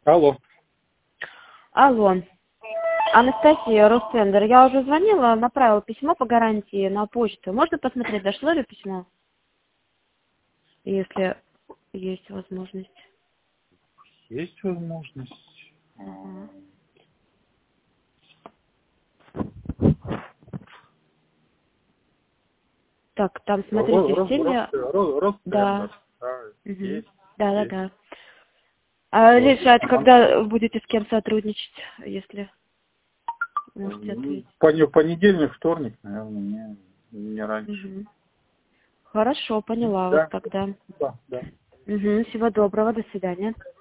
Алло. Алло. Анастасия, Ростендер. Я уже звонила, направила письмо по гарантии на почту. Можно посмотреть, дошло ли письмо? Если есть возможность. Есть возможность. Ага. Так, там, смотрите, в теме... Да. Есть. Да. А решать, когда будете с кем сотрудничать, если можете ответить? Понедельник, вторник, наверное, не раньше. Угу. Хорошо, поняла вас тогда. Да. Угу. Всего доброго, до свидания.